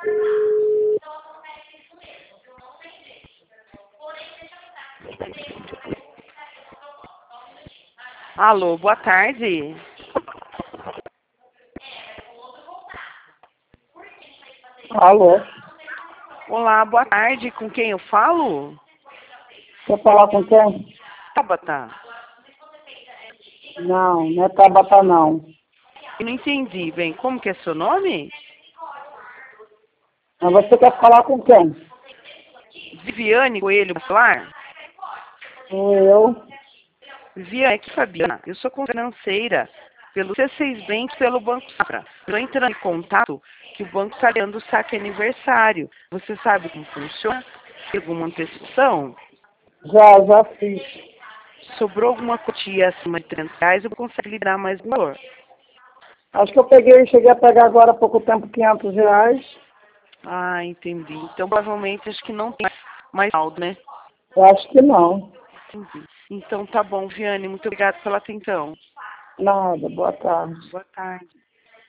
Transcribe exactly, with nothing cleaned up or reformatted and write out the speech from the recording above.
Alô, boa tarde. Alô? Olá, boa tarde. Com quem eu falo? Quer falar com quem? Tabata. Não, não é Tabata não. Eu não entendi bem. Como que é seu nome? Mas você quer falar com quem? Viviane Coelho Solar? Eu. Viviane, aqui Fabiana. Eu sou financeira pelo C seis Bank e pelo Banco Safra. Estou entrando em contato que o banco está dando saque aniversário. Você sabe como funciona? Tem alguma antecipação? Já, já fiz. Sobrou alguma quantia acima de trezentos reais, eu consigo lhe dar mais valor. Acho que eu peguei, cheguei a pegar agora há pouco tempo quinhentos reais. Ah, entendi. Então, provavelmente, acho que não tem mais saldo, né? Eu acho que não. Entendi. Então, tá bom, Viane. Muito obrigada pela atenção. Nada, boa tarde. Boa tarde.